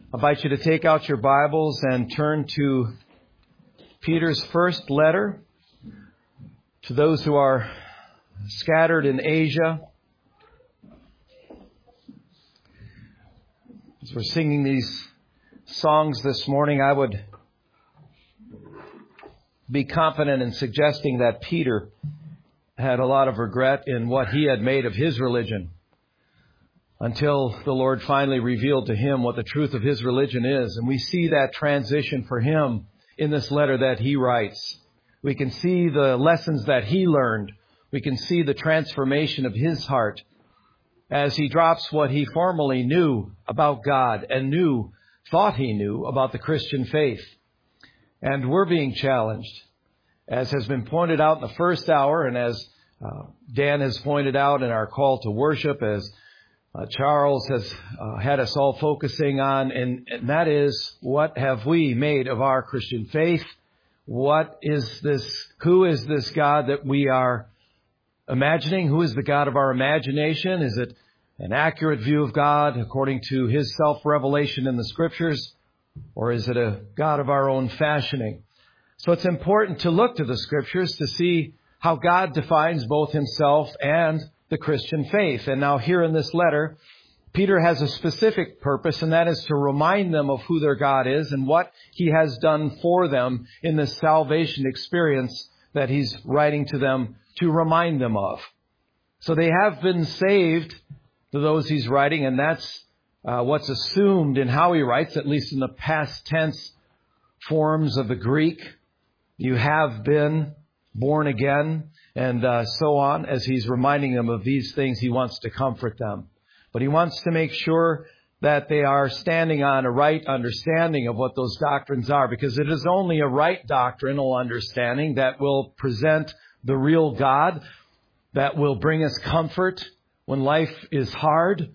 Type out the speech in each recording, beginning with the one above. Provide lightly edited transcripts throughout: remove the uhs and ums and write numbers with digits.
I invite you to take out your Bibles and turn to Peter's first letter to those who are scattered in Asia. As we're singing these songs this morning, I would be confident in suggesting that Peter had a lot of regret in what he had made of his religion, until the Lord finally revealed to him what the truth of his religion is. And we see that transition for him in this letter that he writes. We can see the lessons that he learned. We can see the transformation of his heart as he drops what he formerly knew about God and thought he knew about the Christian faith. And we're being challenged, as has been pointed out in the first hour, and as Dan has pointed out in our call to worship, as Charles has had us all focusing on, and that is, what have we made of our Christian faith? What is this? Who is this God that we are imagining? Who is the God of our imagination? Is it an accurate view of God according to His self-revelation in the Scriptures? Or is it a God of our own fashioning? So it's important to look to the Scriptures to see how God defines both Himself and the Christian faith. And now here in this letter, Peter has a specific purpose, and that is to remind them of who their God is and what He has done for them in this salvation experience that he's writing to them to remind them of. So they have been saved, to those he's writing, and that's what's assumed in how he writes, at least in the past tense forms of the Greek. You have been born again, and so on. As he's reminding them of these things, he wants to comfort them. But he wants to make sure that they are standing on a right understanding of what those doctrines are, because it is only a right doctrinal understanding that will present the real God, that will bring us comfort when life is hard.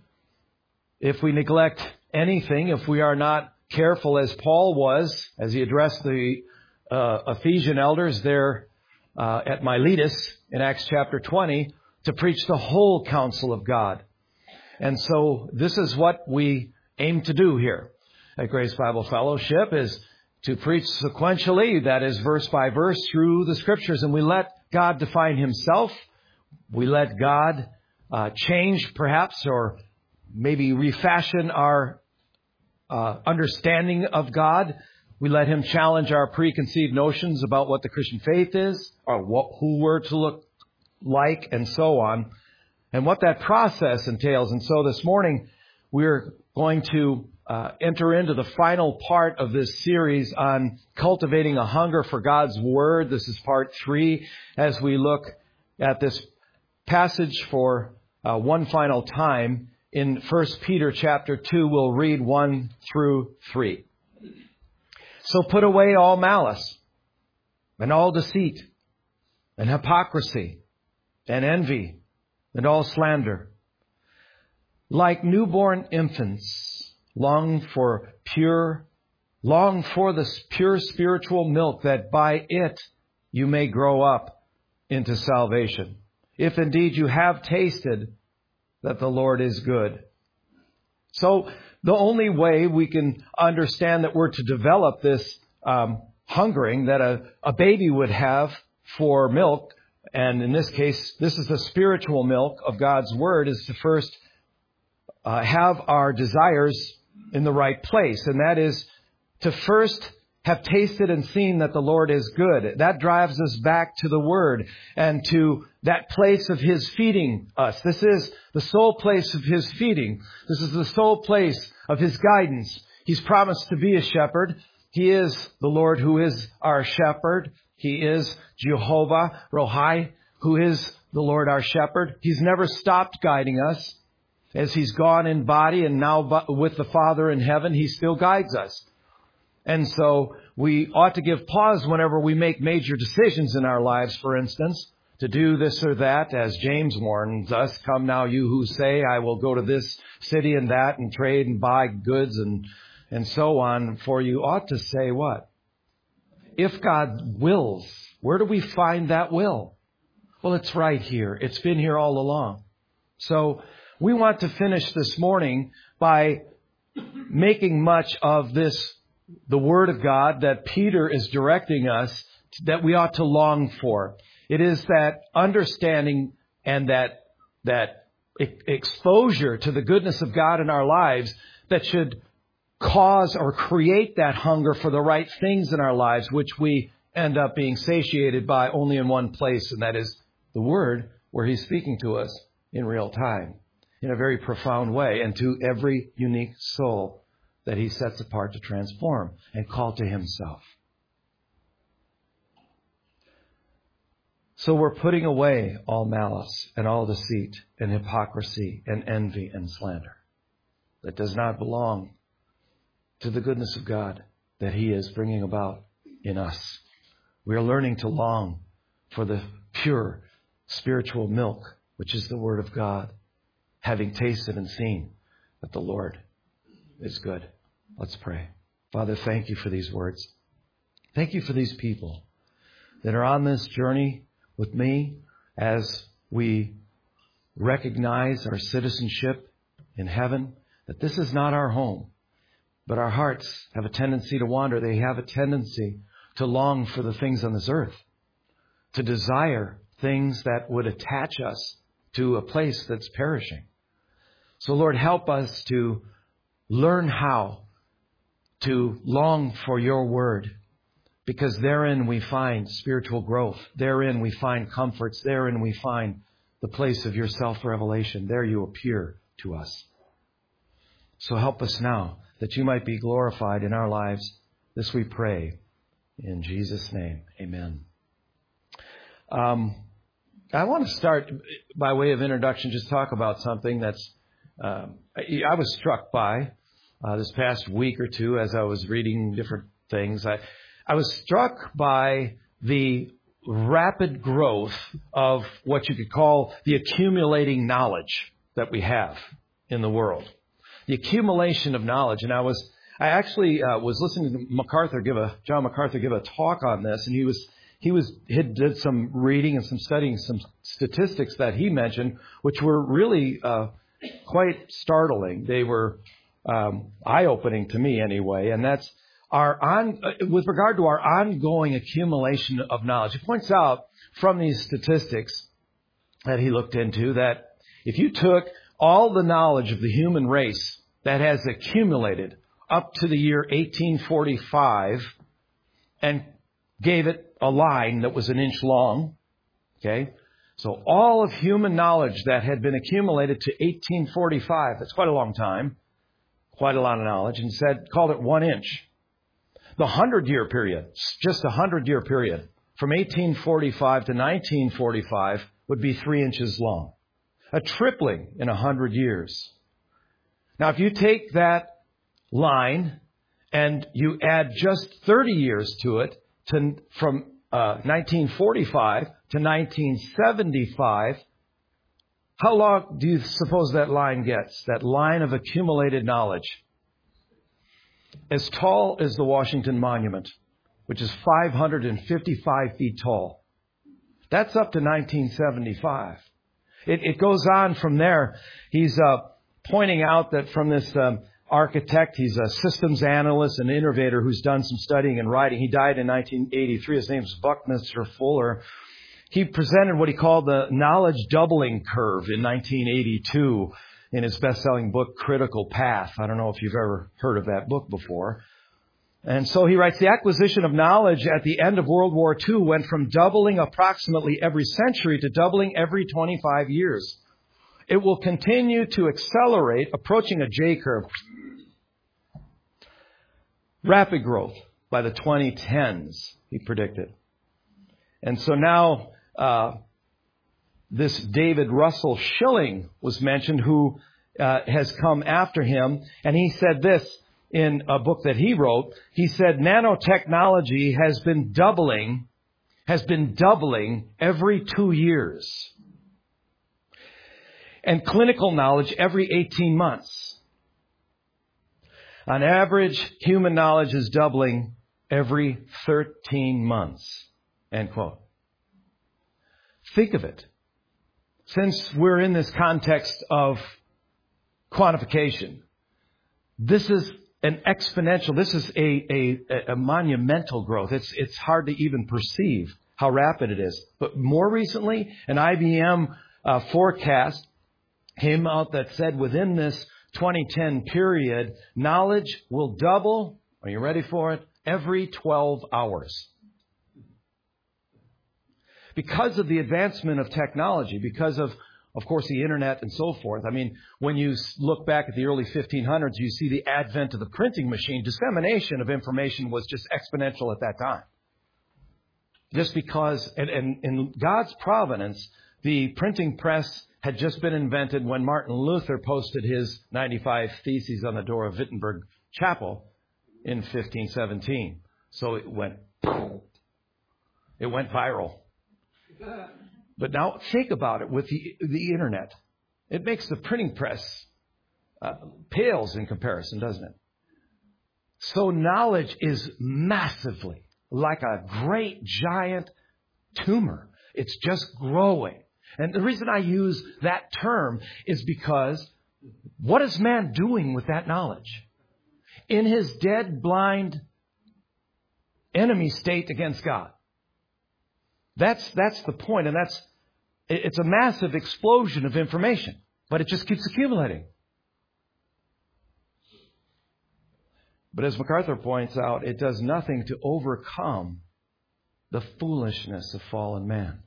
If we neglect anything, if we are not careful, as Paul was, as he addressed the Ephesian elders there at Miletus in Acts chapter 20, to preach the whole counsel of God. And so this is what we aim to do here at Grace Bible Fellowship, is to preach sequentially, that is verse by verse, through the Scriptures. And we let God define Himself. We let God change perhaps, or maybe refashion our understanding of God. We let Him challenge our preconceived notions about what the Christian faith is, or who we're to look like, and so on, and what that process entails. And so this morning, we're going to enter into the final part of this series on cultivating a hunger for God's Word. This is part 3, as we look at this passage for one final time. In 1 Peter chapter 2, we'll read 1 through 3. So put away all malice, and all deceit, and hypocrisy, and envy, and all slander. Like newborn infants, long for the pure spiritual milk, that by it you may grow up into salvation, if indeed you have tasted that the Lord is good. So the only way we can understand that we're to develop this hungering that a baby would have for milk, and in this case, this is the spiritual milk of God's Word, is to first have our desires in the right place. And that is to first have tasted and seen that the Lord is good. That drives us back to the Word and to that place of His feeding us. This is the sole place of His feeding. This is the sole place of His guidance. He's promised to be a shepherd. He is the Lord who is our shepherd. He is Jehovah Rohi, who is the Lord our shepherd. He's never stopped guiding us. As He's gone in body and now with the Father in heaven, He still guides us. And so we ought to give pause whenever we make major decisions in our lives, for instance, to do this or that, as James warns us. Come now, you who say, I will go to this city and that and trade and buy goods and so on. For you ought to say what? If God wills. Where do we find that will? Well, it's right here. It's been here all along. So we want to finish this morning by making much of this, the Word of God that Peter is directing us that we ought to long for. It is that understanding and that exposure to the goodness of God in our lives that should cause or create that hunger for the right things in our lives, which we end up being satiated by only in one place, and that is the Word, where He's speaking to us in real time, in a very profound way, and to every unique soul that He sets apart to transform and call to Himself. So we're putting away all malice and all deceit and hypocrisy and envy and slander that does not belong to the goodness of God that He is bringing about in us. We are learning to long for the pure spiritual milk, which is the Word of God, having tasted and seen that the Lord is good. Let's pray. Father, thank You for these words. Thank You for these people that are on this journey with me as we recognize our citizenship in heaven, that this is not our home, but our hearts have a tendency to wander. They have a tendency to long for the things on this earth, to desire things that would attach us to a place that's perishing. So, Lord, help us to learn how to long for Your Word, because therein we find spiritual growth. Therein we find comforts. Therein we find the place of Your self-revelation. There You appear to us. So help us now that You might be glorified in our lives. This we pray in Jesus' name. Amen. I want to start by way of introduction, just talk about something that's I was struck by this past week or two as I was reading different things. I was struck by the rapid growth of what you could call the accumulating knowledge that we have in the world. The accumulation of knowledge. And I actually was listening to John MacArthur give a talk on this, and he did some reading and some studying, some statistics that he mentioned, which were really quite startling. They were eye-opening to me anyway, and that's with regard to our ongoing accumulation of knowledge. He points out from these statistics that he looked into that if you took all the knowledge of the human race that has accumulated up to the year 1845 and gave it a line that was an inch long, okay? So all of human knowledge that had been accumulated to 1845, that's quite a long time, quite a lot of knowledge, and called it 1 inch. The 100-year period, just a 100-year period, from 1845 to 1945 would be 3 inches long. A tripling in 100 years. Now, if you take that line and you add just 30 years to it, from 1945 to 1975, how long do you suppose that line gets, that line of accumulated knowledge? As tall as the Washington Monument, which is 555 feet tall. That's up to 1975. It goes on from there. He's pointing out that from this architect, he's a systems analyst and innovator who's done some studying and writing. He died in 1983. His name's Buckminster Fuller. He presented what he called the knowledge doubling curve in 1982 in his best-selling book, Critical Path. I don't know if you've ever heard of that book before. And so he writes, the acquisition of knowledge at the end of World War II went from doubling approximately every century to doubling every 25 years. It will continue to accelerate, approaching a J-curve. Rapid growth by the 2010s, he predicted. And so now this David Russell Schilling was mentioned, who has come after him. And he said this in a book that he wrote. He said, nanotechnology has been doubling every 2 years. And clinical knowledge every 18 months. On average, human knowledge is doubling every 13 months. End quote. Think of it. Since we're in this context of quantification, This is an exponential. This is a monumental growth. It's hard to even perceive how rapid it is. But more recently, an IBM forecast came out that said within this 2010 period, knowledge will double. Are you ready for it? Every 12 hours. Because of the advancement of technology, because of course, the internet and so forth. I mean, when you look back at the early 1500s, you see the advent of the printing machine. Dissemination of information was just exponential at that time. Just because, and in God's providence, the printing press had just been invented when Martin Luther posted his 95 Theses on the door of Wittenberg Chapel in 1517. So it went viral. But now think about it with the internet. It makes the printing press pales in comparison, doesn't it? So knowledge is massively like a great giant tumor. It's just growing. And the reason I use that term is because what is man doing with that knowledge? In his dead, blind, enemy state against God. That's the point, and it's a massive explosion of information, but it just keeps accumulating. But as MacArthur points out, it does nothing to overcome the foolishness of fallen man.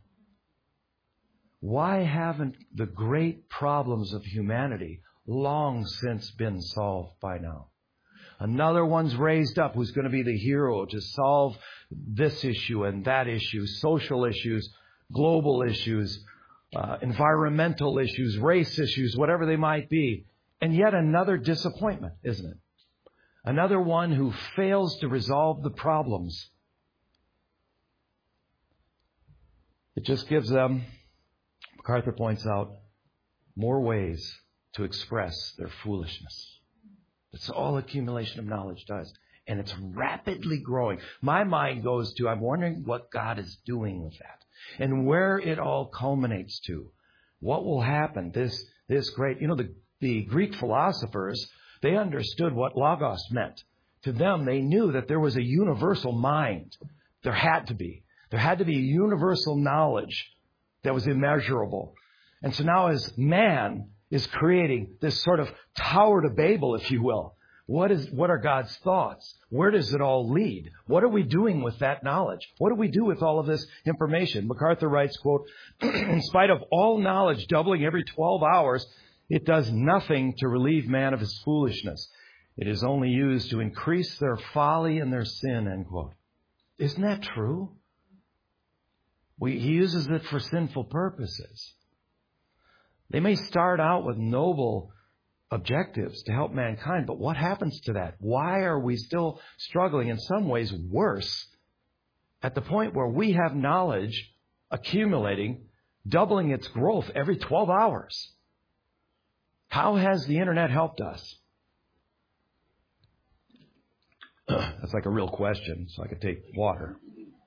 Why haven't the great problems of humanity long since been solved by now? Another one's raised up who's going to be the hero to solve this issue and that issue, social issues, global issues, environmental issues, race issues, whatever they might be. And yet another disappointment, isn't it? Another one who fails to resolve the problems. It just gives them, MacArthur points out, more ways to express their foolishness. That's all accumulation of knowledge does. And it's rapidly growing. My mind goes to, I'm wondering what God is doing with that. And where it all culminates to. What will happen? This great, the Greek philosophers, they understood what logos meant. To them, they knew that there was a universal mind. There had to be. There had to be a universal knowledge that was immeasurable. And so now as man is creating this sort of Tower to Babel, if you will. What are God's thoughts? Where does it all lead? What are we doing with that knowledge? What do we do with all of this information? MacArthur writes, quote, in spite of all knowledge doubling every 12 hours, it does nothing to relieve man of his foolishness. It is only used to increase their folly and their sin, end quote. Isn't that true? He uses it for sinful purposes. They may start out with noble objectives to help mankind, but what happens to that? Why are we still struggling, in some ways worse, at the point where we have knowledge accumulating, doubling its growth every 12 hours? How has the internet helped us? That's like a real question, so I could take water.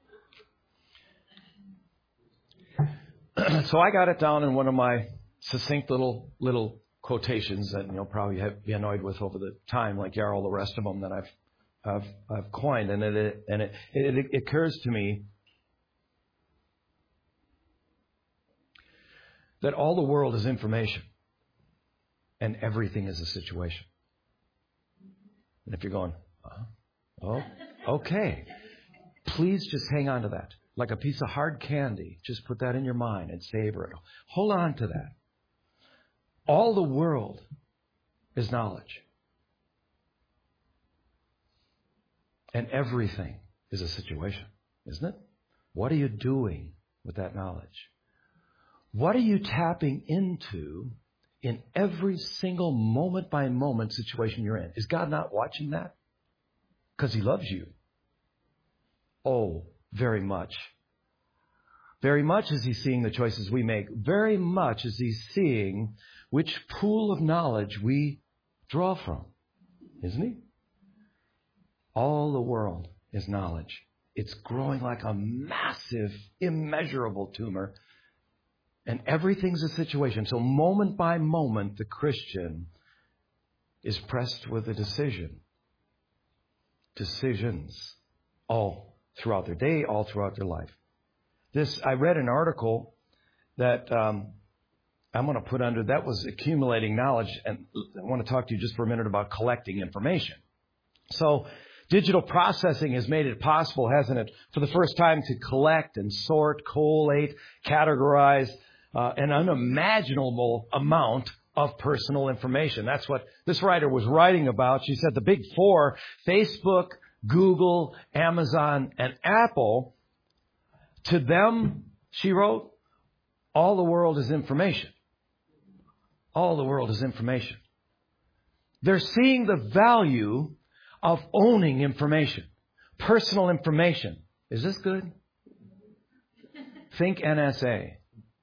So I got it down in one of my succinct little quotations that you'll probably be annoyed with over the time, like you are all the rest of them that I've coined. And it occurs to me that all the world is information and everything is a situation. And if you're going, oh, okay, please just hang on to that. Like a piece of hard candy, just put that in your mind and savor it. Hold on to that. All the world is knowledge. And everything is a situation, isn't it? What are you doing with that knowledge? What are you tapping into in every single moment by moment situation you're in? Is God not watching that? Because He loves you. Oh, very much. Very much is He seeing the choices we make. Very much is He seeing which pool of knowledge we draw from. Isn't He? All the world is knowledge. It's growing like a massive, immeasurable tumor. And everything's a situation. So moment by moment, the Christian is pressed with a decision. Decisions all throughout their day, all throughout their life. I read an article that I'm going to put under, that was accumulating knowledge. And I want to talk to you just for a minute about collecting information. So digital processing has made it possible, hasn't it, for the first time to collect and sort, collate, categorize an unimaginable amount of personal information. That's what this writer was writing about. She said the big four, Facebook, Google, Amazon, and Apple, to them, she wrote, all the world is information. All the world is information. They're seeing the value of owning information, personal information. Is this good? Think NSA.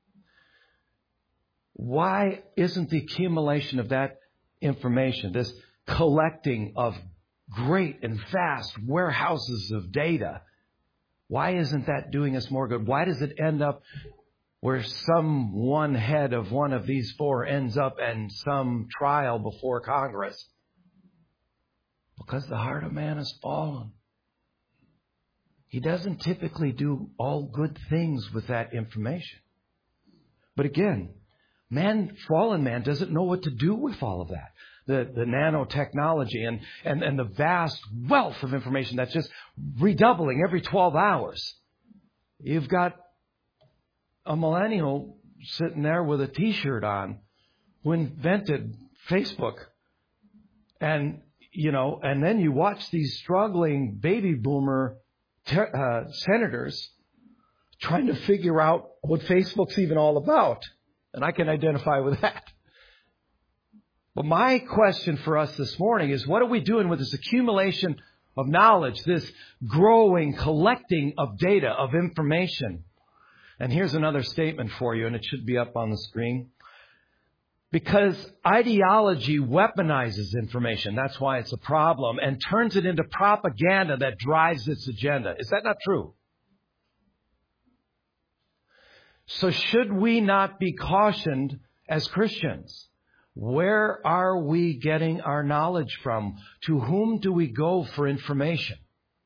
Why isn't the accumulation of that information, this collecting of great and vast warehouses of data, why isn't that doing us more good? Why does it end up where some one head of one of these four ends up in some trial before Congress? Because the heart of man has fallen. He doesn't typically do all good things with that information. But again, fallen man doesn't know what to do with all of that. The nanotechnology and the vast wealth of information that's just redoubling every 12 hours. You've got a millennial sitting there with a T-shirt on who invented Facebook. And then you watch these struggling baby boomer senators trying to figure out what Facebook's even all about. And I can identify with that. But my question for us this morning is, what are we doing with this accumulation of knowledge, this growing, collecting of data, of information? And here's another statement for you, and it should be up on the screen. Because ideology weaponizes information, that's why it's a problem, and turns it into propaganda that drives its agenda. Is that not true? So should we not be cautioned as Christians? Where are we getting our knowledge from? To whom do we go for information?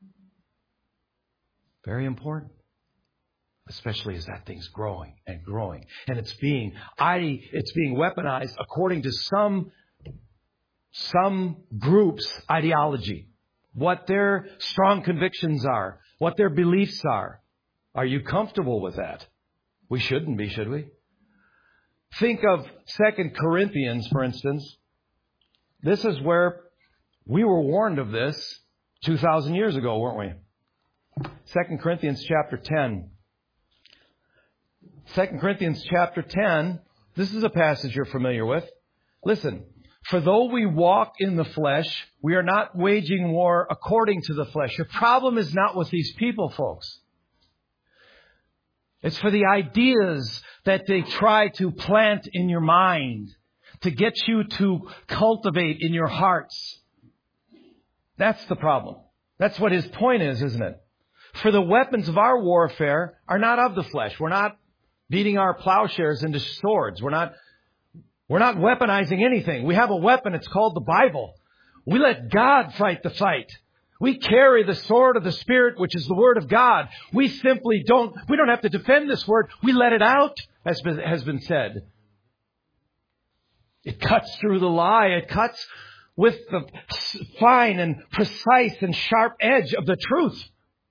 Very important. Especially as that thing's growing and growing. And it's being weaponized according to some group's ideology. What their strong convictions are. What their beliefs are. Are you comfortable with that? We shouldn't be, should we? Think of 2 Corinthians, for instance. This is where we were warned of this 2,000 years ago, weren't we? 2 Corinthians chapter 10. 2 Corinthians chapter 10, this is a passage you're familiar with. Listen, for though we walk in the flesh, we are not waging war according to the flesh. Your problem is not with these people, folks. It's for the ideas that they try to plant in your mind, to get you to cultivate in your hearts. That's the problem. That's what his point is, isn't it? For the weapons of our warfare are not of the flesh. We're not beating our plowshares into swords. We're not weaponizing anything. We have a weapon. It's called the Bible. We let God fight the fight. We carry the sword of the Spirit, which is the Word of God. We don't have to defend this Word. We let it out, as has been said. It cuts through the lie. It cuts with the fine and precise and sharp edge of the truth.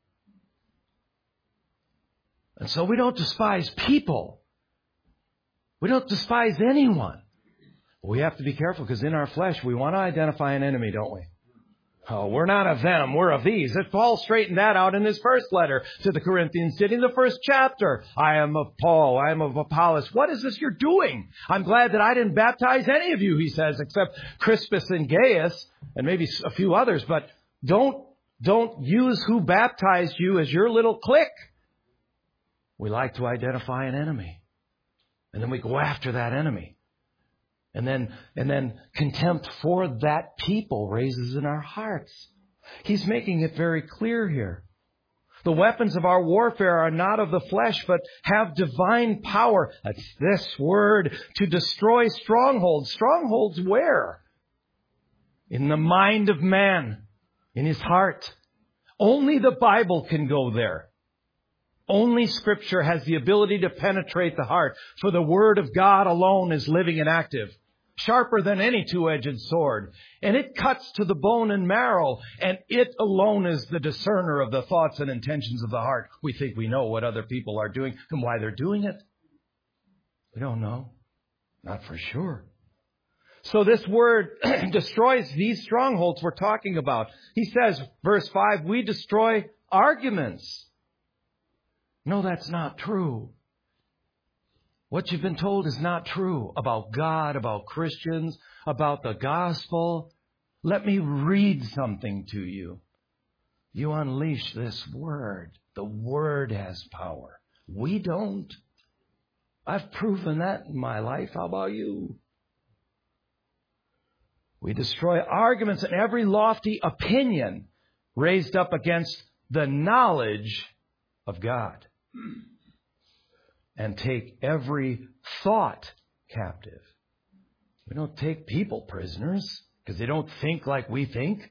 And so we don't despise people. We don't despise anyone. We have to be careful because in our flesh, we want to identify an enemy, don't we? Oh, we're not of them, we're of these. Paul straightened that out in his first letter to the Corinthians, in the first chapter. I am of Paul, I am of Apollos. What is this you're doing? I'm glad that I didn't baptize any of you, he says, except Crispus and Gaius, and maybe a few others. But don't use who baptized you as your little clique. We like to identify an enemy. And then we go after that enemy. And then contempt for that people raises in our hearts. He's making it very clear here. The weapons of our warfare are not of the flesh, but have divine power. That's this word, to destroy strongholds. Strongholds where? in the mind of man, in his heart. Only the Bible can go there. Only Scripture has the ability to penetrate the heart, for the Word of God alone is living and active, sharper than any two-edged sword, and it cuts to the bone and marrow, and it alone is the discerner of the thoughts and intentions of the heart. We think we know what other people are doing and why they're doing it. We don't know. Not for sure. So this Word destroys these strongholds we're talking about. He says, verse 5, we destroy arguments. No, that's not true. What you've been told is not true about God, about Christians, about the gospel. Let me read something to you. You unleash this Word. The Word has power. We don't. I've proven that in my life. How about you? We destroy arguments and every lofty opinion raised up against the knowledge of God. And take every thought captive. We don't take people prisoners because they don't think like we think.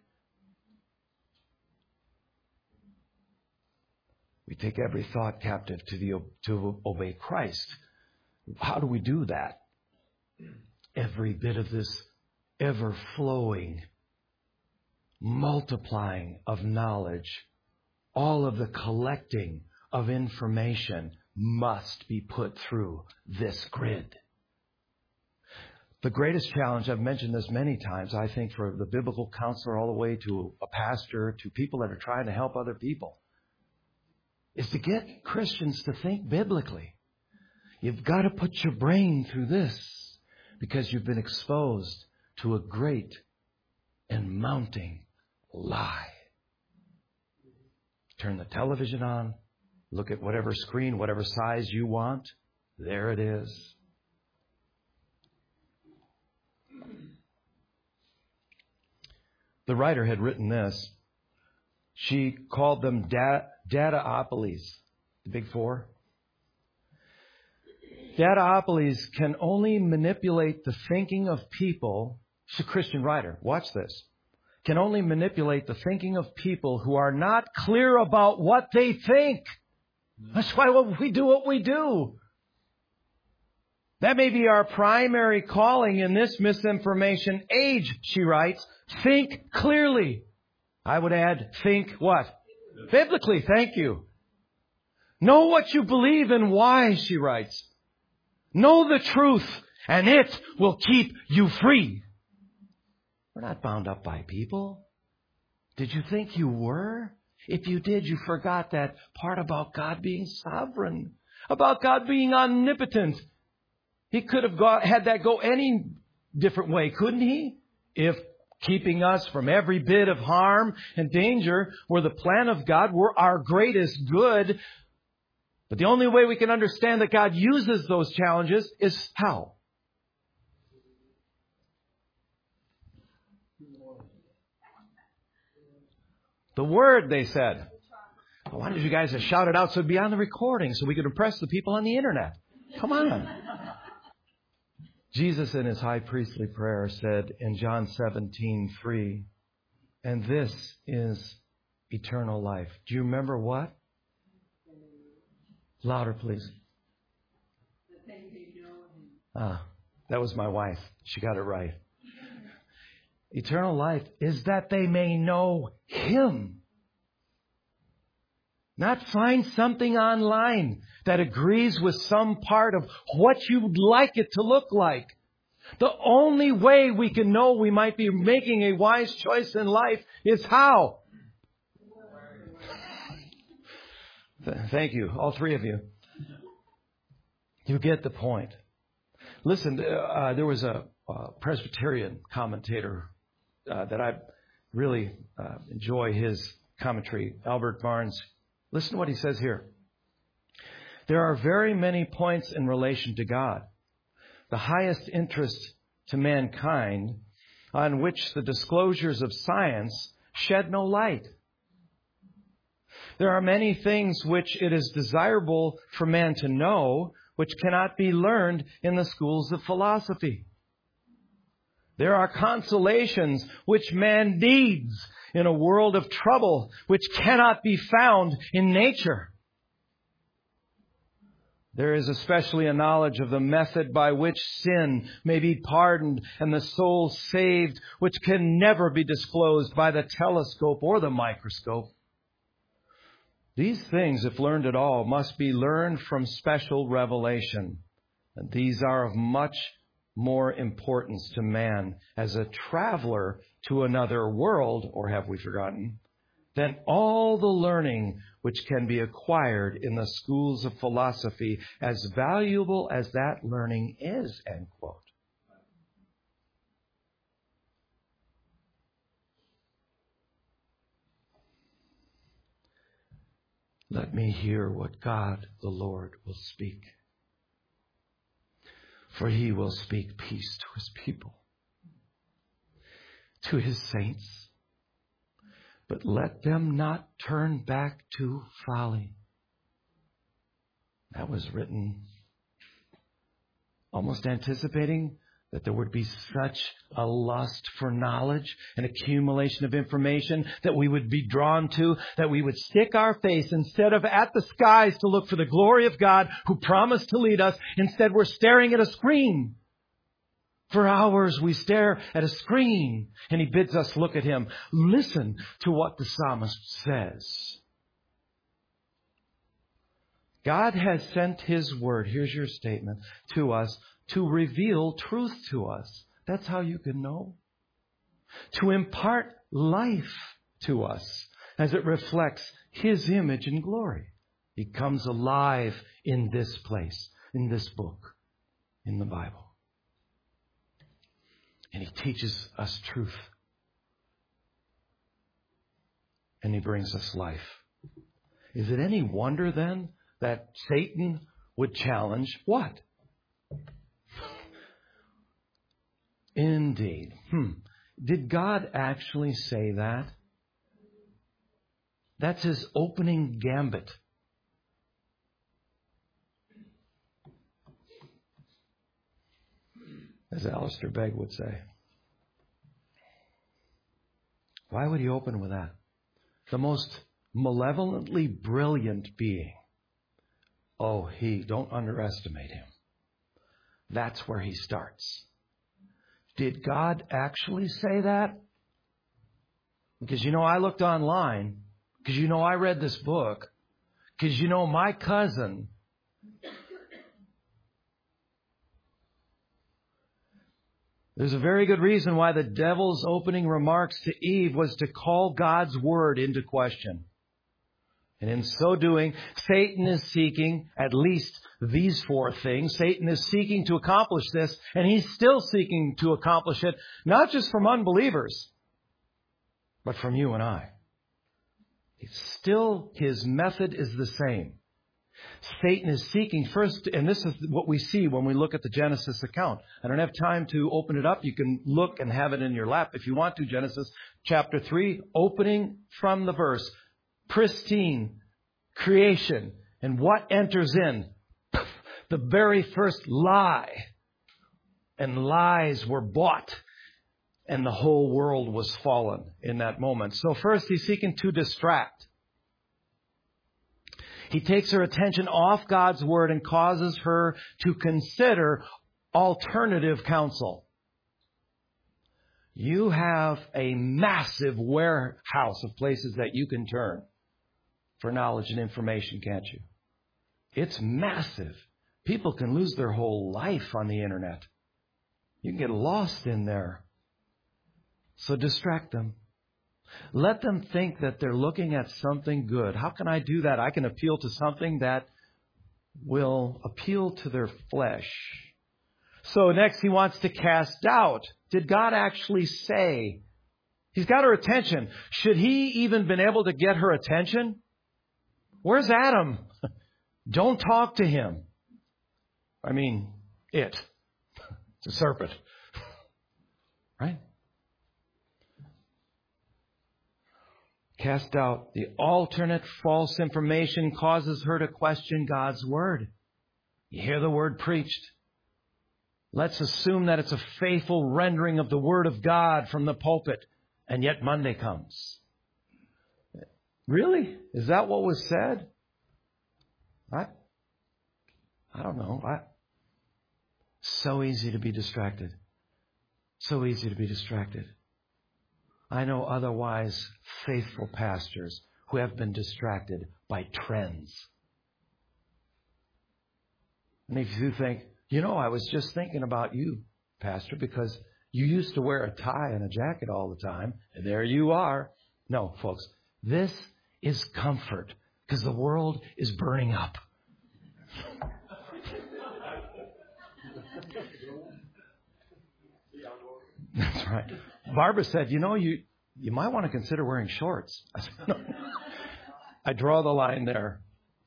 We take every thought captive to obey Christ. How do we do that? Every bit of this ever-flowing, multiplying of knowledge, all of the collecting of information must be put through this grid. The greatest challenge, I've mentioned this many times, I think, for the biblical counselor all the way to a pastor, to people that are trying to help other people, is to get Christians to think biblically. You've got to put your brain through this because you've been exposed to a great and mounting lie. Turn the television on. Look at whatever screen, whatever size you want. There it is. The writer had written this. She called them dataopolies, the big four. Dataopolies can only manipulate the thinking of people. She's a Christian writer. Watch this. Can only manipulate the thinking of people who are not clear about what they think. That's why we do what we do. That may be our primary calling in this misinformation age, she writes. Think clearly. I would add, think what? Biblically, thank you. Know what you believe and why, she writes. Know the truth, and it will keep you free. We're not bound up by people. Did you think you were? If you did, you forgot that part about God being sovereign, about God being omnipotent. He could have had that go any different way, couldn't he? If keeping us from every bit of harm and danger were the plan of God, were our greatest good. But the only way we can understand that God uses those challenges is how? The Word, they said. Why did you guys shout it out so it'd be on the recording so we could impress the people on the internet? Come on. Jesus in his high priestly prayer said in John 17:3, and this is eternal life. Do you remember what? Louder, please. That was my wife. She got it right. Eternal life is that they may know Him. Not find something online that agrees with some part of what you'd like it to look like. The only way we can know we might be making a wise choice in life is how? Thank you, all three of you. You get the point. Listen, there was a Presbyterian commentator that I really enjoy his commentary, Albert Barnes. Listen to what he says here. There are very many points in relation to God, the highest interest to mankind, on which the disclosures of science shed no light. There are many things which it is desirable for man to know, which cannot be learned in the schools of philosophy. There are consolations which man needs in a world of trouble, which cannot be found in nature. There is especially a knowledge of the method by which sin may be pardoned and the soul saved, which can never be disclosed by the telescope or the microscope. These things, if learned at all, must be learned from special revelation. And these are of much more importance to man as a traveler to another world, or have we forgotten, than all the learning which can be acquired in the schools of philosophy, as valuable as that learning is, end quote. Let me hear what God the Lord will speak. For He will speak peace to His people, to His saints. But let them not turn back to folly. That was written almost anticipating that there would be such a lust for knowledge, an accumulation of information that we would be drawn to, that we would stick our face instead of at the skies to look for the glory of God who promised to lead us. Instead, we're staring at a screen. For hours we stare at a screen, and He bids us look at Him. Listen to what the psalmist says. God has sent His word, here's your statement, to us to reveal truth to us. That's how you can know. To impart life to us as it reflects His image and glory. He comes alive in this place, in this book, in the Bible. And He teaches us truth. And He brings us life. Is it any wonder then that Satan would challenge what? Indeed. Did God actually say that? That's His opening gambit. As Alistair Begg would say. Why would He open with that? The most malevolently brilliant being. Oh, don't underestimate Him. That's where He starts. Did God actually say that? Because I looked online. Because I read this book. Because my cousin. There's a very good reason why the devil's opening remarks to Eve was to call God's word into question. And in so doing, Satan is seeking at least these four things. Satan is seeking to accomplish this, and he's still seeking to accomplish it, not just from unbelievers, but from you and I. Still, his method is the same. Satan is seeking first, and this is what we see when we look at the Genesis account. I don't have time to open it up. You can look and have it in your lap if you want to. Genesis chapter 3, opening from the verse. Pristine creation. And what enters in? The very first lie. And lies were bought. And the whole world was fallen in that moment. So first he's seeking to distract. He takes her attention off God's word and causes her to consider alternative counsel. You have a massive warehouse of places that you can turn for knowledge and information, can't you? It's massive. People can lose their whole life on the internet. You can get lost in there. So distract them. Let them think that they're looking at something good. How can I do that? I can appeal to something that will appeal to their flesh. So next he wants to cast doubt. Did God actually say? He's got her attention. Should he even been able to get her attention? Where's Adam? Don't talk to him. I mean, it's a serpent. Right? Cast out. The alternate false information causes her to question God's word. You hear the word preached. Let's assume that it's a faithful rendering of the Word of God from the pulpit. And yet Monday comes. Really? Is that what was said? I don't know. So easy to be distracted. So easy to be distracted. I know otherwise faithful pastors who have been distracted by trends. And if you think, I was just thinking about you, Pastor, because you used to wear a tie and a jacket all the time, and there you are. No, folks, this is comfort because the world is burning up. That's right. Barbara said, you might want to consider wearing shorts. I said, no. I draw the line there.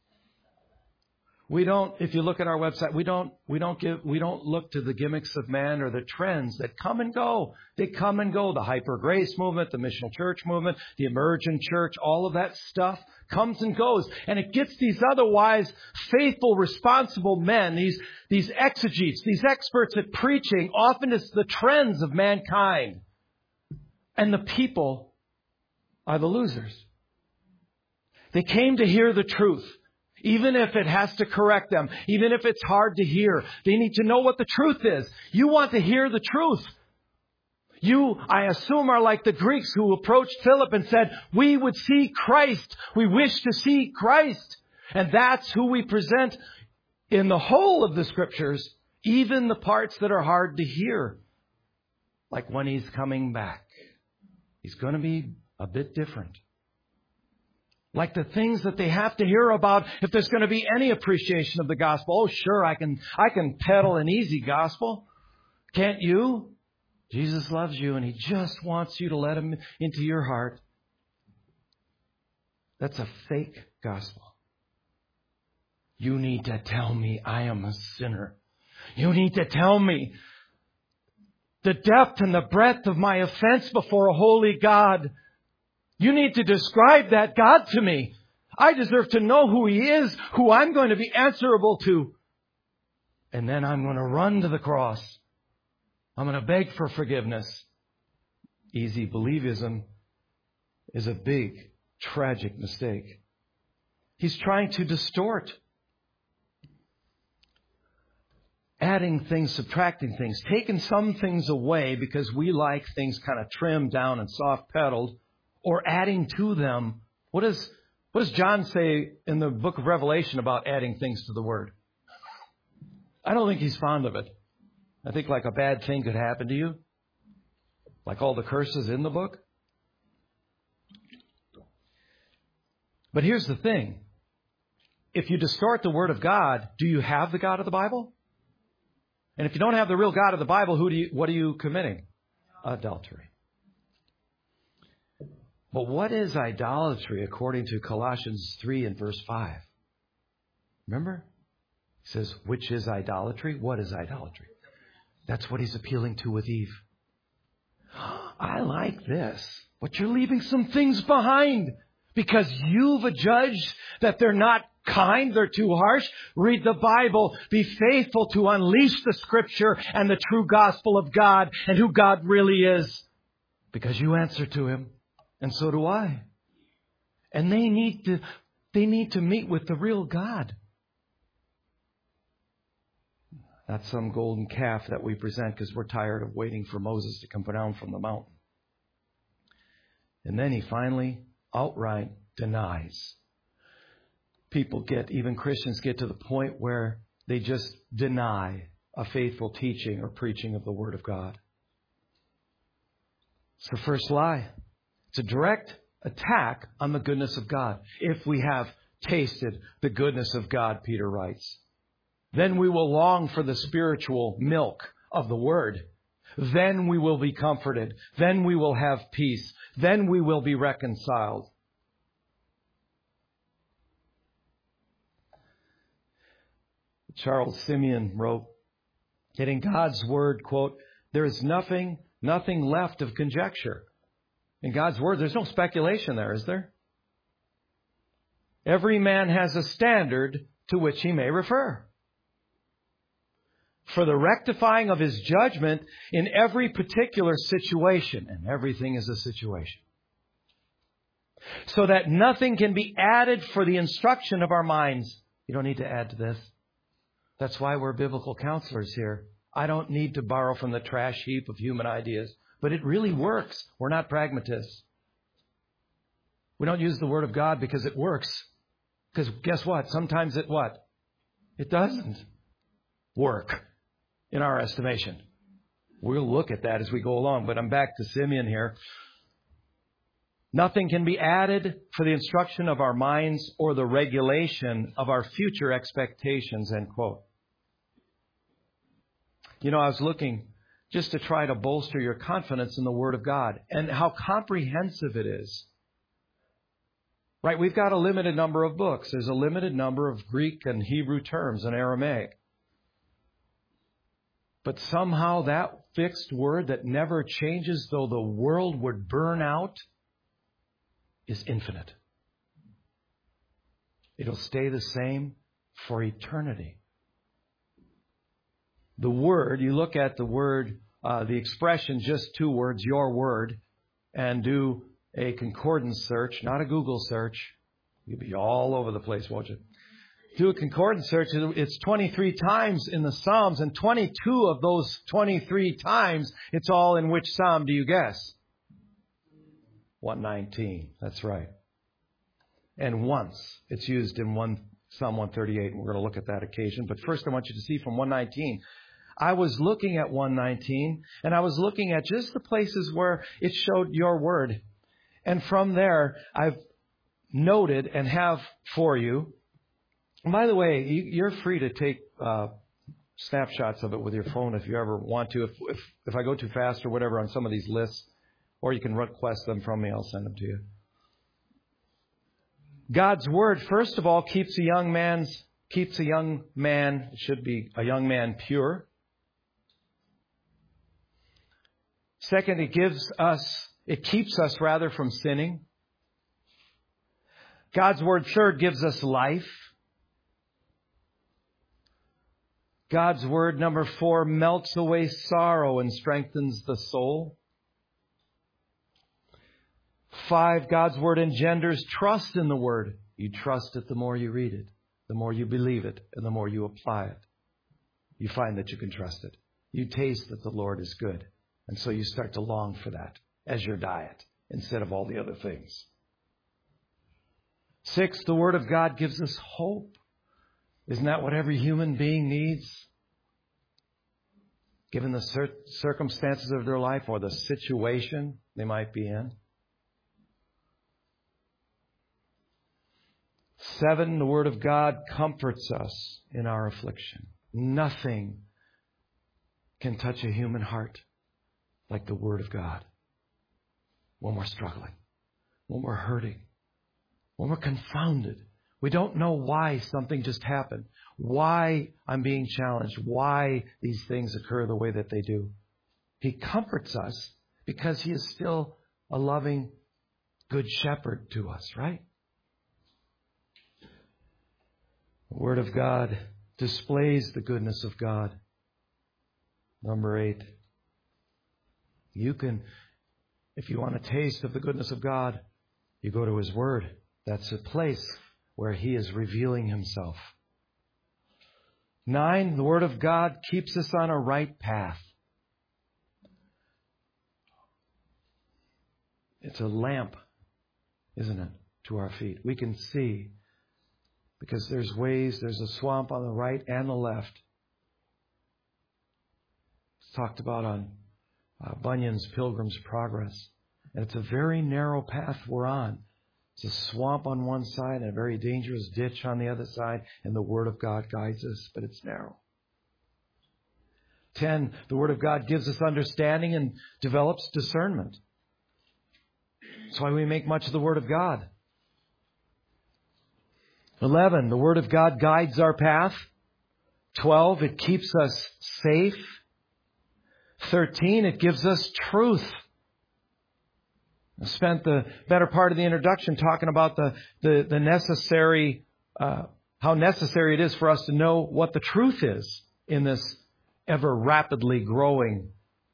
We don't, if you look at our website, we don't look to the gimmicks of man or the trends that come and go. They come and go. The hyper grace movement, the missional church movement, the emergent church, all of that stuff comes and goes. And it gets these otherwise faithful, responsible men, these exegetes, these experts at preaching. Often it's the trends of mankind. And the people are the losers. They came to hear the truth. Even if it has to correct them, even if it's hard to hear, they need to know what the truth is. You want to hear the truth. You, I assume, are like the Greeks who approached Philip and said, we would see Christ. We wish to see Christ. And that's who we present in the whole of the Scriptures, even the parts that are hard to hear. Like when He's coming back. He's going to be a bit different. Like the things that they have to hear about if there's going to be any appreciation of the gospel. Oh, sure, I can peddle an easy gospel. Can't you? Jesus loves you and He just wants you to let Him into your heart. That's a fake gospel. You need to tell me I am a sinner. You need to tell me the depth and the breadth of my offense before a holy God. You need to describe that God to me. I deserve to know who He is, who I'm going to be answerable to. And then I'm going to run to the cross. I'm going to beg for forgiveness. Easy believism is a big, tragic mistake. He's trying to distort. Adding things, subtracting things, taking some things away because we like things kind of trimmed down and soft-pedaled. Or adding to them. What does John say in the book of Revelation about adding things to the Word? I don't think he's fond of it. I think like a bad thing could happen to you. Like all the curses in the book. But here's the thing. If you distort the Word of God, do you have the God of the Bible? And if you don't have the real God of the Bible, what are you committing? Adultery. But what is idolatry according to Colossians 3 and verse 5? Remember? He says, which is idolatry? What is idolatry? That's what he's appealing to with Eve. I like this, but you're leaving some things behind because you've adjudged that they're not kind, they're too harsh. Read the Bible. Be faithful to unleash the Scripture and the true gospel of God and who God really is because you answer to Him. And so do I. And they need to meet with the real God. Not some golden calf that we present because we're tired of waiting for Moses to come down from the mountain. And then he finally outright denies. Even Christians get to the point where they just deny a faithful teaching or preaching of the Word of God. It's the first lie. It's a direct attack on the goodness of God. If we have tasted the goodness of God, Peter writes, then we will long for the spiritual milk of the Word. Then we will be comforted. Then we will have peace. Then we will be reconciled. Charles Simeon wrote that in God's Word, quote, there is nothing left of conjecture. In God's Word, there's no speculation there, is there? Every man has a standard to which he may refer. for the rectifying of His judgment in every particular situation. And everything is a situation. So that nothing can be added for the instruction of our minds. You don't need to add to this. That's why we're biblical counselors here. I don't need to borrow from the trash heap of human ideas. But it really works. We're not pragmatists. We don't use the Word of God because it works. Because guess what? Sometimes it what? It doesn't work in our estimation. We'll look at that as we go along. But I'm back to Simeon here. Nothing can be added for the instruction of our minds or the regulation of our future expectations, end quote. You know, I was looking just to try to bolster your confidence in the Word of God and how comprehensive it is. Right? We've got a limited number of books. There's a limited number of Greek and Hebrew terms and Aramaic. But somehow that fixed word that never changes, though the world would burn out, is infinite. It'll stay the same for eternity. The word, you look at the word, the expression, just two words, your word, and do a concordance search, not a Google search. You'll be all over the place, won't you? Do a concordance search. It's 23 times in the Psalms, and 22 of those 23 times, it's all in which Psalm do you guess? 119. That's right. And once it's used in Psalm 138, and we're going to look at that occasion. But first I want you to see from 119. I was looking at 119, and I was looking at just the places where it showed your word. And from there, I've noted and have for you. And by the way, you're free to take snapshots of it with your phone if you ever want to. If I go too fast or whatever on some of these lists, or you can request them from me, I'll send them to you. God's word, first of all, keeps a young man, it should be a young man, pure. Second, it keeps us from sinning. God's word, third, gives us life. God's word, number 4, melts away sorrow and strengthens the soul. 5, God's word engenders trust in the word. You trust it the more you read it, the more you believe it, and the more you apply it. You find that you can trust it. You taste that the Lord is good. And so you start to long for that as your diet instead of all the other things. 6, the Word of God gives us hope. Isn't that what every human being needs? Given the circumstances of their life or the situation they might be in. 7, the Word of God comforts us in our affliction. Nothing can touch a human heart like the Word of God. When we're struggling, when we're hurting, when we're confounded. We don't know why something just happened, why I'm being challenged, why these things occur the way that they do. He comforts us because He is still a loving, good shepherd to us, right? The Word of God displays the goodness of God. Number 8. You can, if you want a taste of the goodness of God, you go to His Word. That's a place where He is revealing Himself. 9, the Word of God keeps us on a right path. It's a lamp, isn't it, to our feet. We can see because there's a swamp on the right and the left. It's talked about on Bunyan's Pilgrim's Progress. And it's a very narrow path we're on. It's a swamp on one side and a very dangerous ditch on the other side. And the Word of God guides us, but it's narrow. 10, the Word of God gives us understanding and develops discernment. That's why we make much of the Word of God. 11, the Word of God guides our path. 12, it keeps us safe. 13, it gives us truth. I spent the better part of the introduction talking about the necessary, how necessary it is for us to know what the truth is in this ever rapidly growing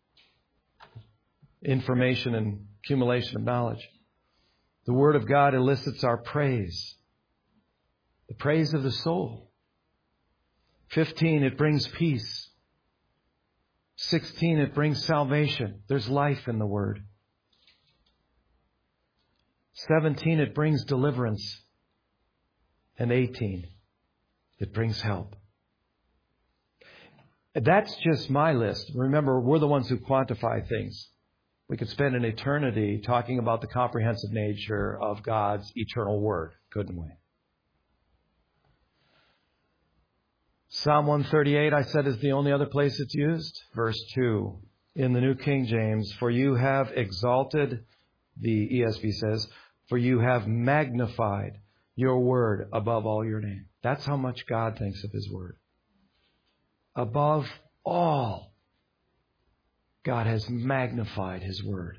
information and accumulation of knowledge. The Word of God elicits our praise, the praise of the soul. 15, it brings peace. 16, it brings salvation. There's life in the Word. 17, it brings deliverance. And 18, it brings help. That's just my list. Remember, we're the ones who quantify things. We could spend an eternity talking about the comprehensive nature of God's eternal Word, couldn't we? Psalm 138, I said, is the only other place it's used. Verse 2, in the New King James, for you have exalted, the ESV says, for you have magnified your Word above all your name. That's how much God thinks of His Word. Above all, God has magnified His Word.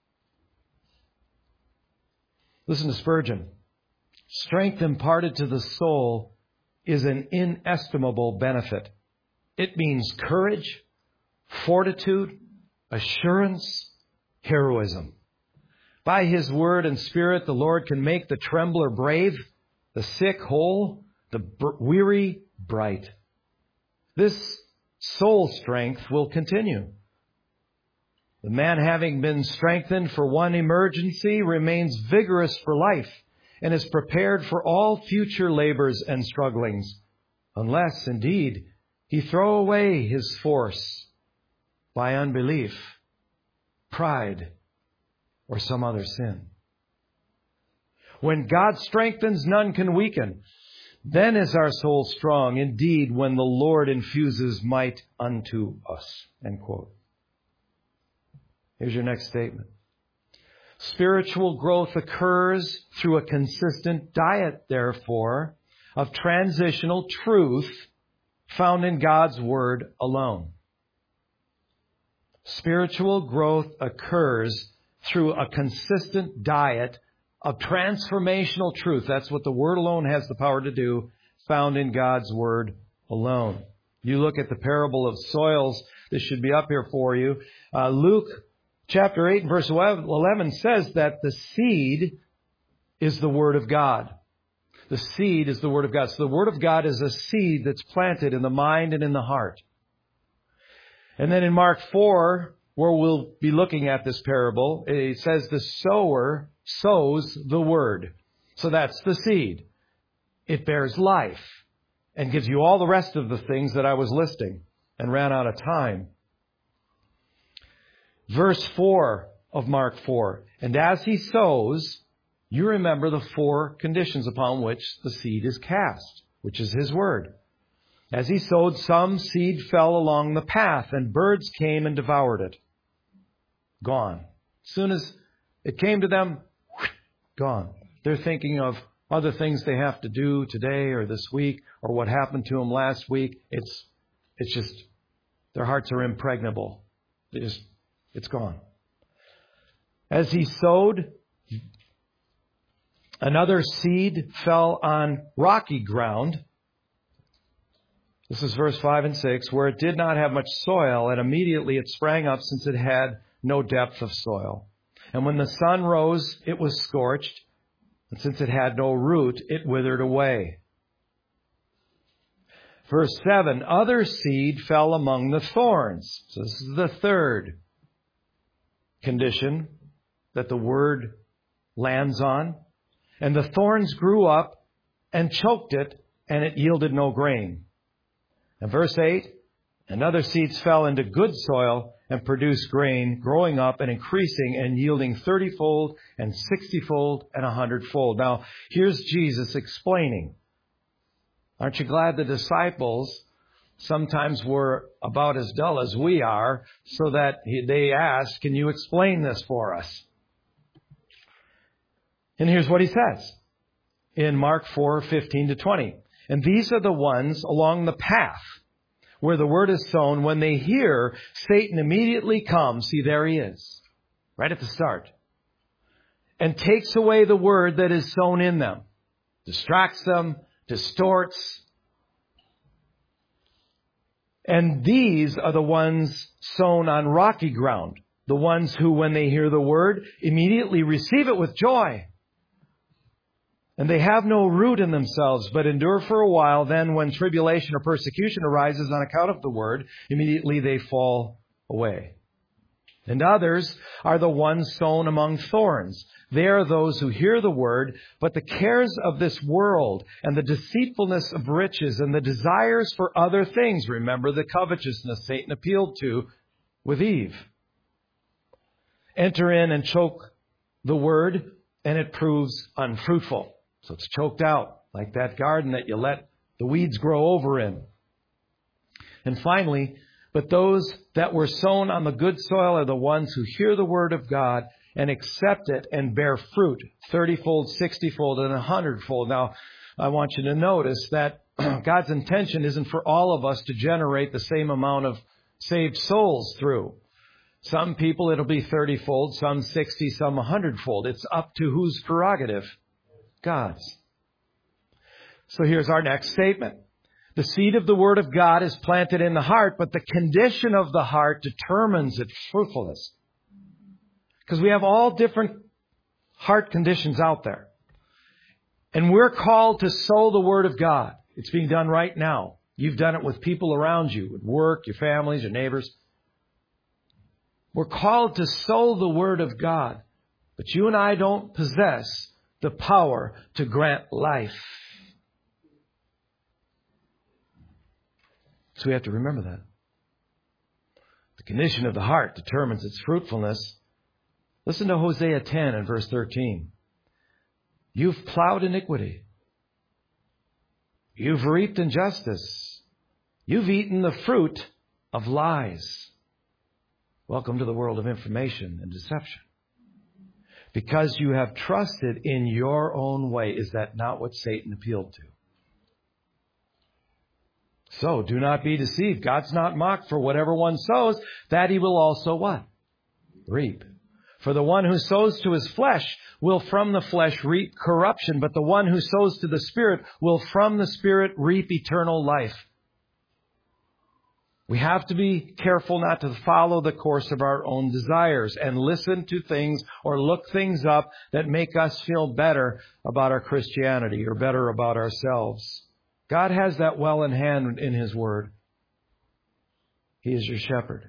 Listen to Spurgeon. Strength imparted to the soul is an inestimable benefit. It means courage, fortitude, assurance, heroism. By His Word and Spirit, the Lord can make the trembler brave, the sick whole, the weary bright. This soul strength will continue. The man, having been strengthened for one emergency, remains vigorous for life and is prepared for all future labors and strugglings, unless, indeed, he throw away his force by unbelief, pride, or some other sin. When God strengthens, none can weaken. Then is our soul strong, indeed, when the Lord infuses might unto us. End quote. Here's your next statement. Spiritual growth occurs through a consistent diet, therefore, of transitional truth found in God's Word alone. Spiritual growth occurs through a consistent diet of transformational truth. That's what the Word alone has the power to do, found in God's Word alone. You look at the parable of soils. This should be up here for you. Luke chapter 8 and verse 11 says that the seed is the Word of God. The seed is the Word of God. So the Word of God is a seed that's planted in the mind and in the heart. And then in Mark 4, where we'll be looking at this parable, it says the sower sows the Word. So that's the seed. It bears life and gives you all the rest of the things that I was listing and ran out of time. Verse 4 of Mark 4. And as he sows, you remember the 4 conditions upon which the seed is cast, which is His Word. As he sowed, some seed fell along the path, and birds came and devoured it. Gone. As soon as it came to them, gone. They're thinking of other things they have to do today or this week or what happened to them last week. It's just, their hearts are impregnable. It's gone. As he sowed, another seed fell on rocky ground. This is verse 5 and 6, where it did not have much soil, and immediately it sprang up, since it had no depth of soil. And when the sun rose, it was scorched, and since it had no root, it withered away. Verse 7, other seed fell among the thorns. So this is the third condition that the Word lands on. And the thorns grew up and choked it, and it yielded no grain. And verse 8, and other seeds fell into good soil and produced grain, growing up and increasing and yielding 30-fold and 60-fold and 100-fold. Now, here's Jesus explaining. Aren't you glad the disciples sometimes were about as dull as we are, so that they asked, can you explain this for us? And here's what he says in Mark 4:15-20. And these are the ones along the path where the word is sown. When they hear, Satan immediately comes. See, there he is, right at the start, and takes away the word that is sown in them, distracts them, distorts. And these are the ones sown on rocky ground. The ones who, when they hear the word, immediately receive it with joy. And they have no root in themselves, but endure for a while. Then when tribulation or persecution arises on account of the word, immediately they fall away. And others are the ones sown among thorns. They are those who hear the word, but the cares of this world and the deceitfulness of riches and the desires for other things, remember the covetousness Satan appealed to with Eve, enter in and choke the word, and it proves unfruitful. So it's choked out, like that garden that you let the weeds grow over in. And finally, but those that were sown on the good soil are the ones who hear the word of God and accept it and bear fruit, 30-fold, 60-fold, and 100-fold. Now, I want you to notice that God's intention isn't for all of us to generate the same amount of saved souls through. Some people, it'll be 30-fold, some 60, some 100-fold. It's up to whose prerogative? God's. So here's our next statement. The seed of the Word of God is planted in the heart, but the condition of the heart determines its fruitfulness. Because we have all different heart conditions out there. And we're called to sow the Word of God. It's being done right now. You've done it with people around you, at work, your families, your neighbors. We're called to sow the Word of God. But you and I don't possess the power to grant life. So we have to remember that. The condition of the heart determines its fruitfulness. Listen to Hosea 10 and verse 13. You've plowed iniquity. You've reaped injustice. You've eaten the fruit of lies. Welcome to the world of information and deception. Because you have trusted in your own way. Is that not what Satan appealed to? So do not be deceived. God's not mocked. For whatever one sows, that he will also what? Reap. For the one who sows to his flesh will from the flesh reap corruption, but the one who sows to the Spirit will from the Spirit reap eternal life. We have to be careful not to follow the course of our own desires and listen to things or look things up that make us feel better about our Christianity or better about ourselves. God has that well in hand in His Word. He is your shepherd.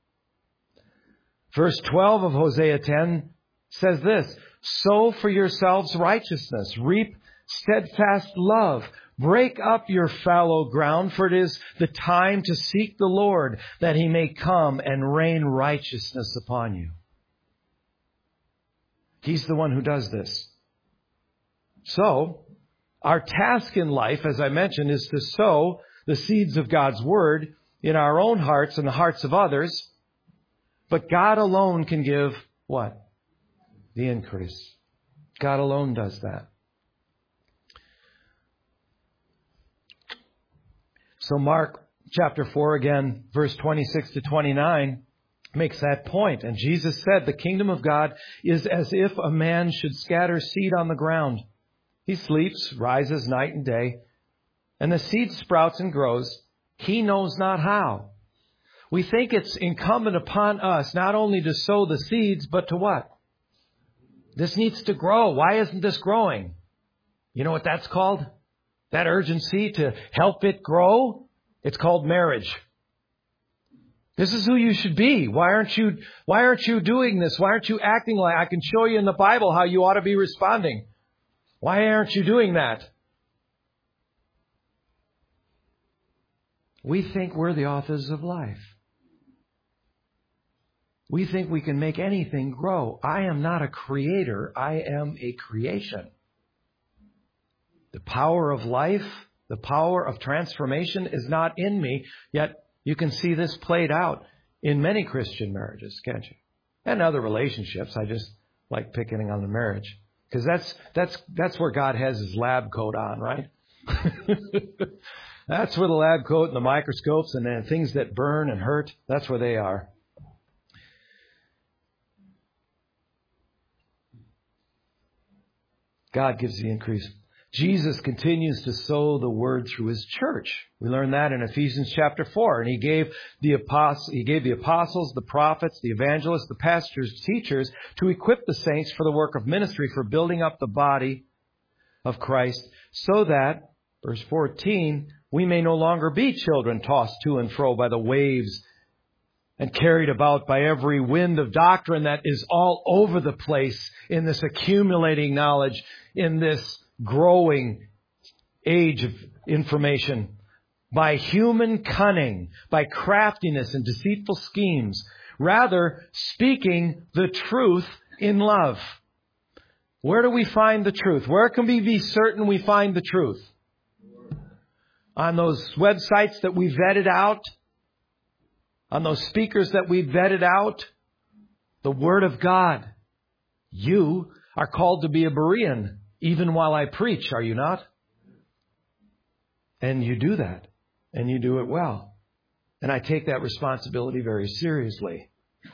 Verse 12 of Hosea 10 says this, sow for yourselves righteousness, reap steadfast love. Break up your fallow ground, for it is the time to seek the Lord, that He may come and rain righteousness upon you. He's the one who does this. So, our task in life, as I mentioned, is to sow the seeds of God's Word in our own hearts and the hearts of others. But God alone can give what? The increase. God alone does that. So Mark chapter 4 again, verse 26 to 29 makes that point. And Jesus said, the kingdom of God is as if a man should scatter seed on the ground. He sleeps, rises night and day, and the seed sprouts and grows. He knows not how. We think it's incumbent upon us not only to sow the seeds, but to what? This needs to grow. Why isn't this growing? You know what that's called? That urgency to help it grow? It's called marriage. This is who you should be. Why aren't you doing this? Why aren't you acting like? I can show you in the Bible how you ought to be responding. Why aren't you doing that? We think we're the authors of life. We think we can make anything grow. I am not a creator. I am a creation. The power of life, the power of transformation is not in me. Yet you can see this played out in many Christian marriages, can't you? And other relationships. I just like picking on the marriage. Because that's where God has His lab coat on, right? That's where the lab coat and the microscopes and the things that burn and hurt, that's where they are. God gives the increase. Jesus continues to sow the word through his church. We learn that in Ephesians chapter 4. And he gave the apostles, the prophets, the evangelists, the pastors, teachers to equip the saints for the work of ministry, for building up the body of Christ, so that, verse 14, we may no longer be children tossed to and fro by the waves and carried about by every wind of doctrine that is all over the place in this accumulating knowledge, in this growing age of information, by human cunning, by craftiness and deceitful schemes, rather speaking the truth in love. Where do we find the truth? Where can we be certain we find the truth? On those websites that we vetted out? On those speakers that we vetted out? The Word of God. You are called to be a Berean, even while I preach, are you not? And you do that. And you do it well. And I take that responsibility very seriously.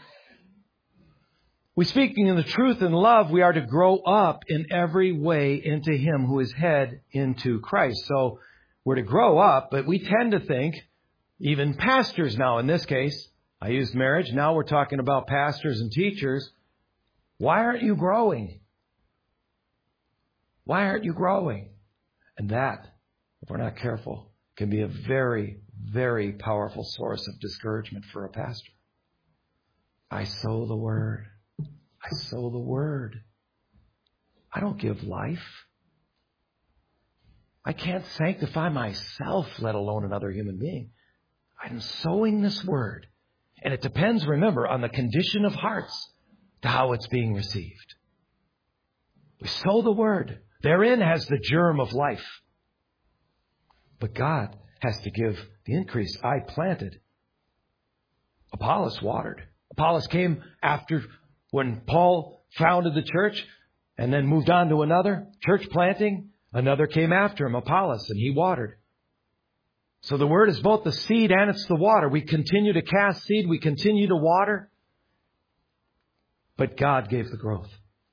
We speaking in the truth in love, we are to grow up in every way into Him who is head, into Christ. So we're to grow up, but we tend to think, even pastors now in this case, I used marriage, now we're talking about pastors and teachers. Why aren't you growing? Why aren't you growing? And that, if we're not careful, can be a very, very powerful source of discouragement for a pastor. I sow the word. I sow the word. I don't give life. I can't sanctify myself, let alone another human being. I'm sowing this word. And it depends, remember, on the condition of hearts to how it's being received. We sow the word. Therein has the germ of life. But God has to give the increase. I planted. Apollos watered. Apollos came after when Paul founded the church and then moved on to another church planting. Another came after him, Apollos, and he watered. So the word is both the seed and it's the water. We continue to cast seed. We continue to water. But God gave the growth.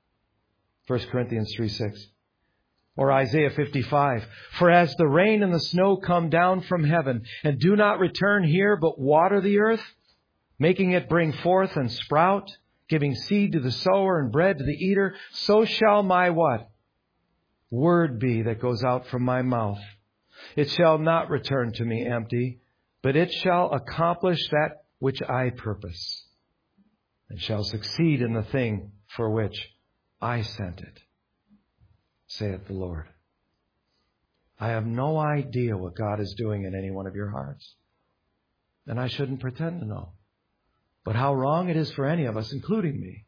1 Corinthians 3:6. Or Isaiah 55. For as the rain and the snow come down from heaven and do not return here but water the earth, making it bring forth and sprout, giving seed to the sower and bread to the eater, so shall my what? Word be that goes out from my mouth. It shall not return to me empty, but it shall accomplish that which I purpose, and shall succeed in the thing for which I sent it, saith the Lord. I have no idea what God is doing in any one of your hearts, and I shouldn't pretend to know. But how wrong it is for any of us, including me,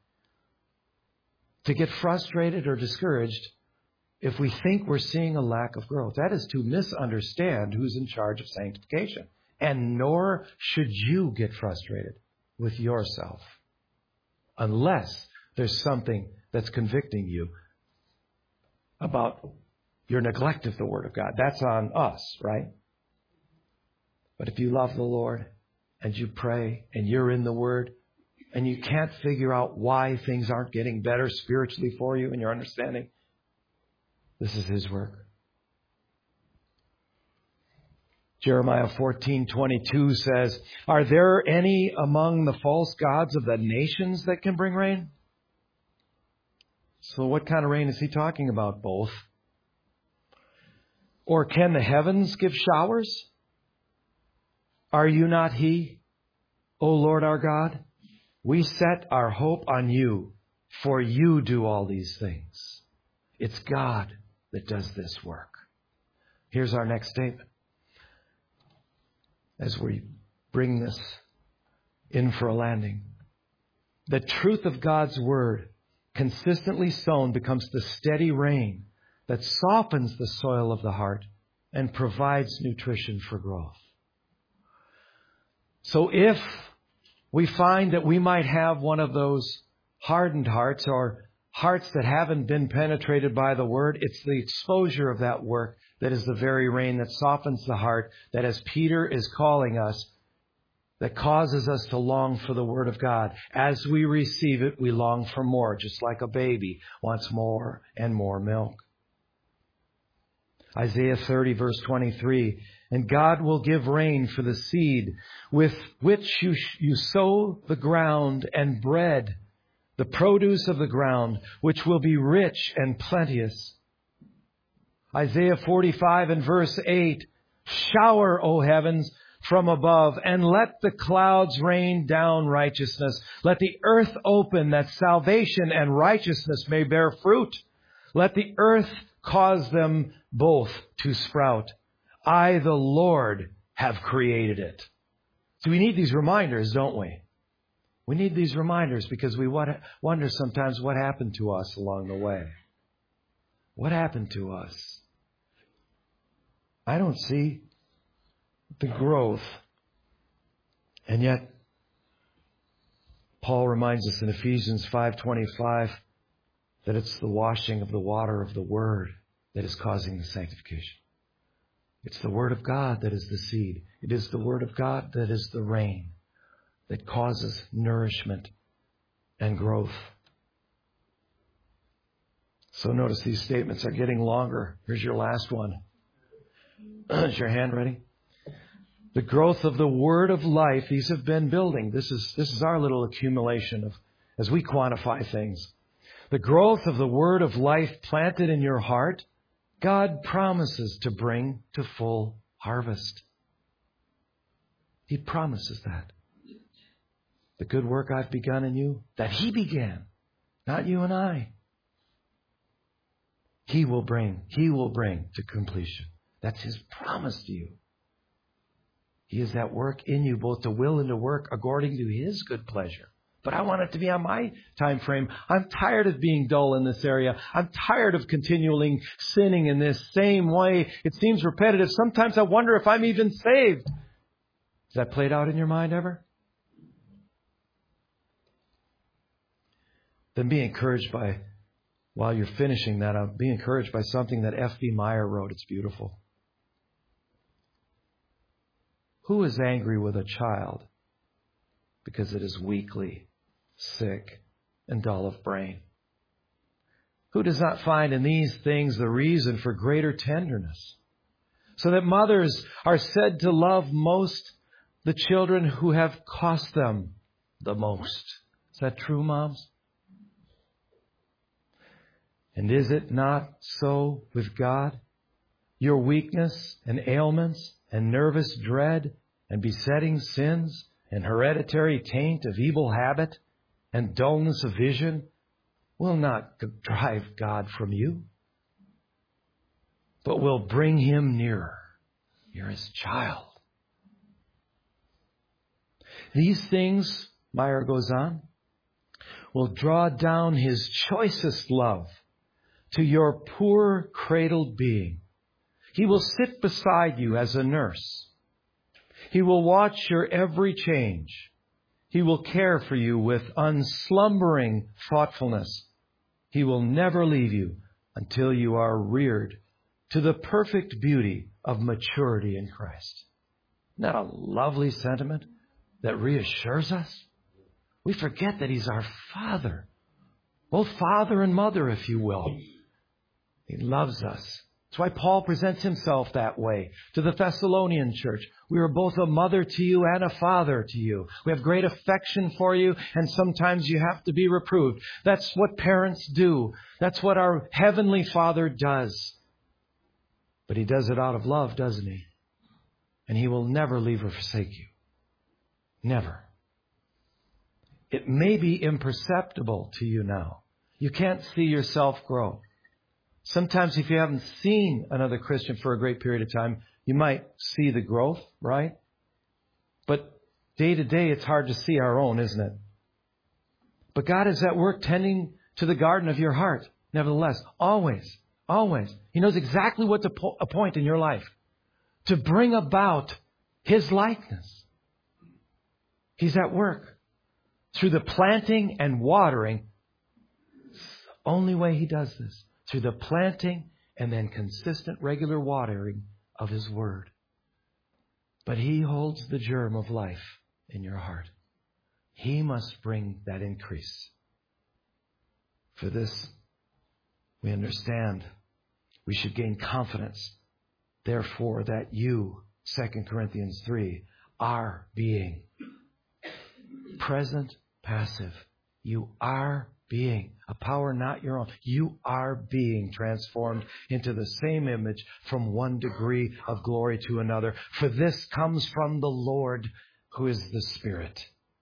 to get frustrated or discouraged if we think we're seeing a lack of growth. That is to misunderstand who's in charge of sanctification. And nor should you get frustrated with yourself unless there's something that's convicting you about your neglect of the Word of God. That's on us, right? But if you love the Lord and you pray and you're in the Word and you can't figure out why things aren't getting better spiritually for you in your understanding, this is His work. Jeremiah 14:22 says, are there any among the false gods of the nations that can bring rain? So what kind of rain is he talking about? Both. Or can the heavens give showers? Are you not He, O Lord our God? We set our hope on you, for you do all these things. It's God that does this work. Here's our next statement. As we bring this in for a landing. The truth of God's Word, consistently sown, becomes the steady rain that softens the soil of the heart and provides nutrition for growth. So if we find that we might have one of those hardened hearts or hearts that haven't been penetrated by the Word, it's the exposure of that work that is the very rain that softens the heart, that as Peter is calling us, that causes us to long for the Word of God. As we receive it, we long for more, just like a baby wants more and more milk. Isaiah 30 verse 23, and God will give rain for the seed with which you sow the ground, and bread, the produce of the ground, which will be rich and plenteous. Isaiah 45 and verse 8, shower, O heavens, from above, and let the clouds rain down righteousness. Let the earth open, that salvation and righteousness may bear fruit. Let the earth cause them both to sprout. I, the Lord, have created it. So we need these reminders, don't we? We need these reminders because we wonder sometimes what happened to us along the way. What happened to us? I don't see the growth. And yet, Paul reminds us in Ephesians 5:25 that it's the washing of the water of the Word that is causing the sanctification. It's the Word of God that is the seed. It is the Word of God that is the rain that causes nourishment and growth. So notice these statements are getting longer. Here's your last one. Is your hand ready? The growth of the Word of life, these have been building. This is our little accumulation of as we quantify things. The growth of the Word of life planted in your heart, God promises to bring to full harvest. He promises that. The good work I've begun in you, that He began, not you and I. He will bring to completion. That's His promise to you. He is at work in you, both to will and to work according to His good pleasure. But I want it to be on my time frame. I'm tired of being dull in this area. I'm tired of continually sinning in this same way. It seems repetitive. Sometimes I wonder if I'm even saved. Has that played out in your mind ever? Then be encouraged by, while you're finishing that, be encouraged by something that F.B. Meyer wrote. It's beautiful. Who is angry with a child because it is weakly, sick, and dull of brain? Who does not find in these things the reason for greater tenderness? So that mothers are said to love most the children who have cost them the most. Is that true, moms? And is it not so with God? Your weakness and ailments and nervous dread and besetting sins and hereditary taint of evil habit and dullness of vision will not drive God from you, but will bring Him nearer. You're His child. These things, Meyer goes on, will draw down His choicest love to your poor cradled being. He will sit beside you as a nurse. He will watch your every change. He will care for you with unslumbering thoughtfulness. He will never leave you until you are reared to the perfect beauty of maturity in Christ. Isn't that a lovely sentiment that reassures us? We forget that He's our Father, both Father and Mother, if you will. He loves us. That's why Paul presents himself that way to the Thessalonian church. We are both a mother to you and a father to you. We have great affection for you, and sometimes you have to be reproved. That's what parents do. That's what our Heavenly Father does. But He does it out of love, doesn't He? And He will never leave or forsake you. Never. It may be imperceptible to you now. You can't see yourself grow. Sometimes if you haven't seen another Christian for a great period of time, you might see the growth, right? But day to day, it's hard to see our own, isn't it? But God is at work tending to the garden of your heart. Nevertheless, always, always. He knows exactly what to appoint in your life to bring about His likeness. He's at work through the planting and watering. It's the only way He does this. Through the planting and then consistent, regular watering of His Word. But He holds the germ of life in your heart. He must bring that increase. For this, we understand we should gain confidence therefore, that you, 2 Corinthians 3, are being. Present, passive. You are being. A power not your own. You are being transformed into the same image from one degree of glory to another. For this comes from the Lord, who is the Spirit.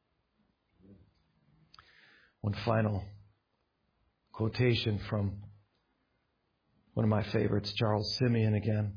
One final quotation from one of my favorites, Charles Simeon again.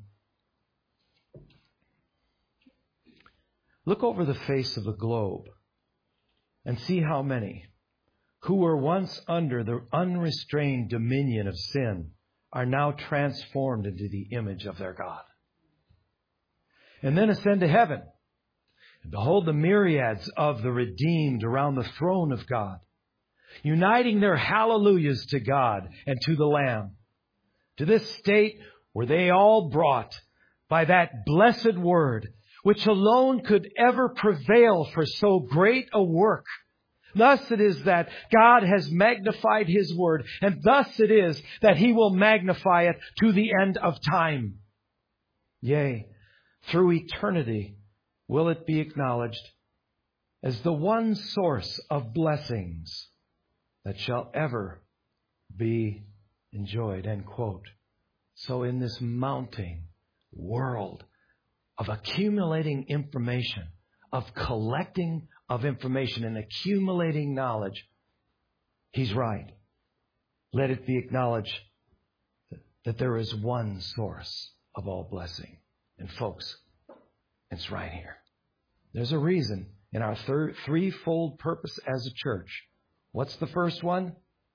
Look over the face of the globe and see how many who were once under the unrestrained dominion of sin are now transformed into the image of their God. And then ascend to heaven and behold the myriads of the redeemed around the throne of God, uniting their hallelujahs to God and to the Lamb. To this state were they all brought by that blessed word, which alone could ever prevail for so great a work. Thus it is that God has magnified His word, and thus it is that He will magnify it to the end of time. Yea, through eternity will it be acknowledged as the one source of blessings that shall ever be enjoyed. End quote. So in this mounting world of accumulating information, of collecting of information and accumulating knowledge, he's right. Let it be acknowledged that there is one source of all blessing. And folks, it's right here. There's a reason in our threefold purpose as a church. What's the first one?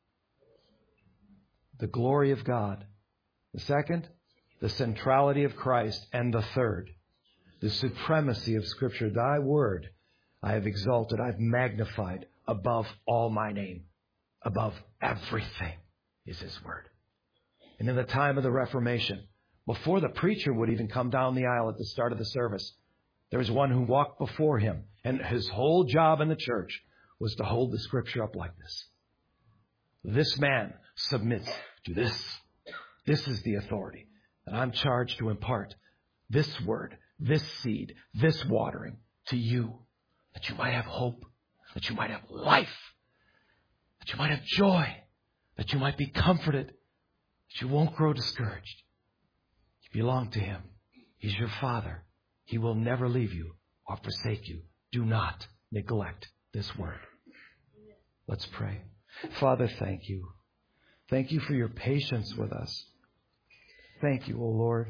The glory of God. The second, the centrality of Christ. And the third, the supremacy of Scripture. Thy word I have exalted, I've magnified above all my name. Above everything is His word. And in the time of the Reformation, before the preacher would even come down the aisle at the start of the service, there was one who walked before him, and his whole job in the church was to hold the Scripture up like this. This man submits to this. This is the authority. And I'm charged to impart this word, this seed, this watering to you, that you might have hope, that you might have life, that you might have joy, that you might be comforted, that you won't grow discouraged. You belong to Him. He's your Father. He will never leave you or forsake you. Do not neglect this word. Let's pray. Father, thank you. Thank you for your patience with us. Thank you, O Lord,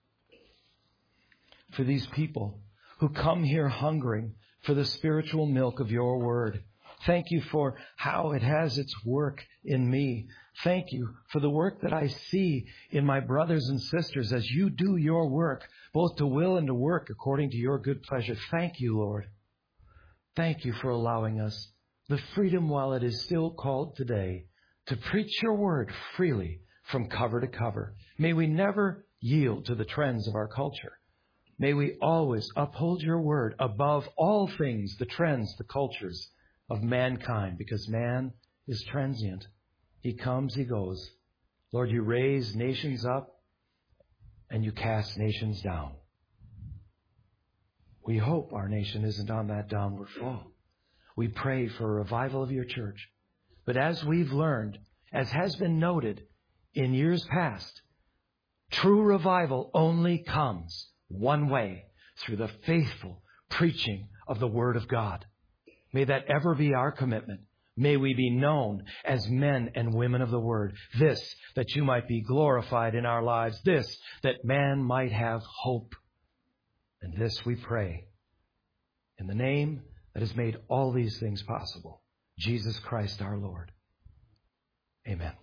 for these people who come here hungering for the spiritual milk of your word. Thank you for how it has its work in me. Thank you for the work that I see in my brothers and sisters as you do your work, both to will and to work according to your good pleasure. Thank you, Lord. Thank you for allowing us the freedom, while it is still called today, to preach your word freely from cover to cover. May we never yield to the trends of our culture. May we always uphold your word above all things, the trends, the cultures of mankind, because man is transient. He comes, he goes. Lord, you raise nations up and you cast nations down. We hope our nation isn't on that downward fall. We pray for a revival of your church. But as we've learned, as has been noted in years past, true revival only comes one way, through the faithful preaching of the Word of God. May that ever be our commitment. May we be known as men and women of the Word. This, that you might be glorified in our lives. This, that man might have hope. And this we pray in the name that has made all these things possible, Jesus Christ our Lord. Amen.